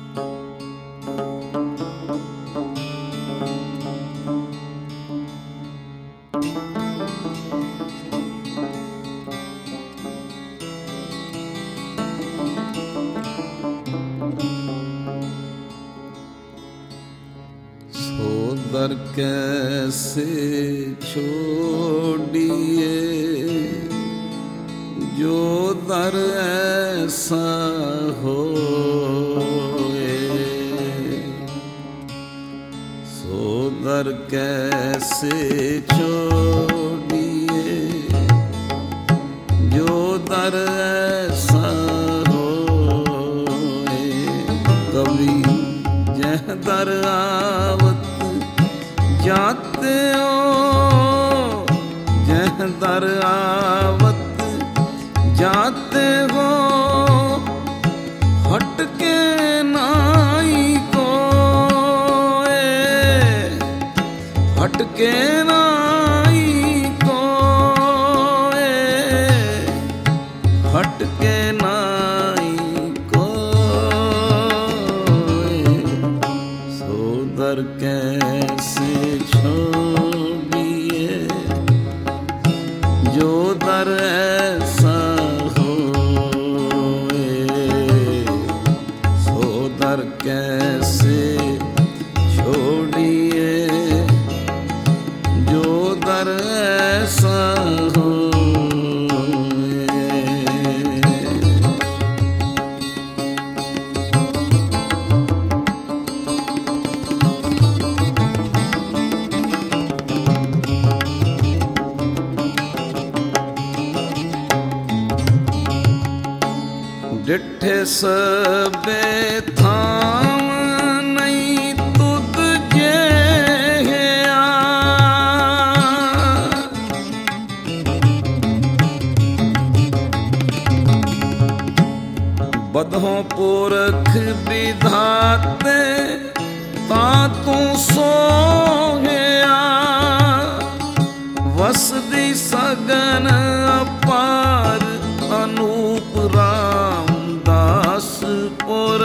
दर कैसे छोड़िए जो दर ऐसा होए, सो दर कैसे छोड़िए जो दर ऐसा होए। कभी जह दर आवत जाते हो, जह दर आवत जाते हो, हट के नाई को, हट के नाई को, हट के नाई को, सो दर कैसे छोड़िए जो दर ऐसा होए, सो दर कैसे छोड़िए जो दर ऐसा होए। डिठे सबे थाम नहीं तुद जे बधों पुरख विधाते तातू सो गया, वसदी सगन अपार अनूप रामदासपुर।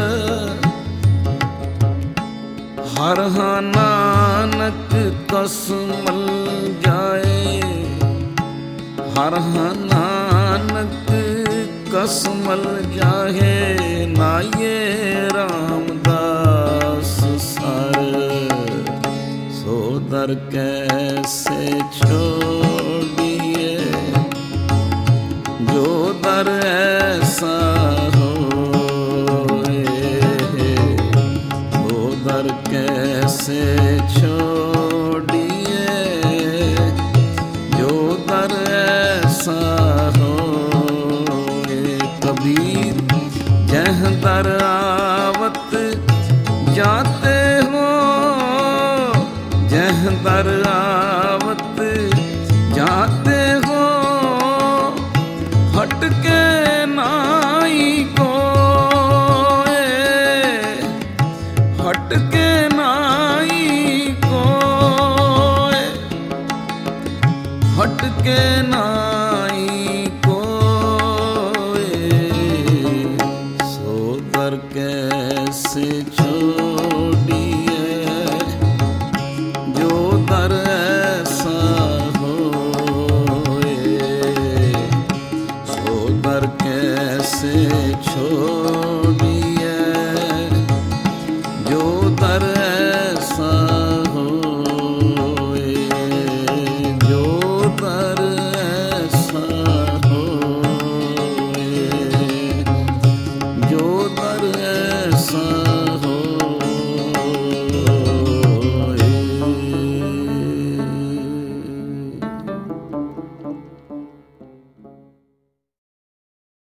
हर नानक कसमल जाए, हर नानक कसमल जाहे, नाये रामदास सर। सो दर कैसे छोड़िए जो दर ऐसा होए, सो दर कैसे छोड़िए जो दर ऐसा होए। कबीर जह दर आवत जाते हो, जह दर आवत जाते हो, हट के नाई को, हट के नाई को, हट के नाई को, सो दर कैसे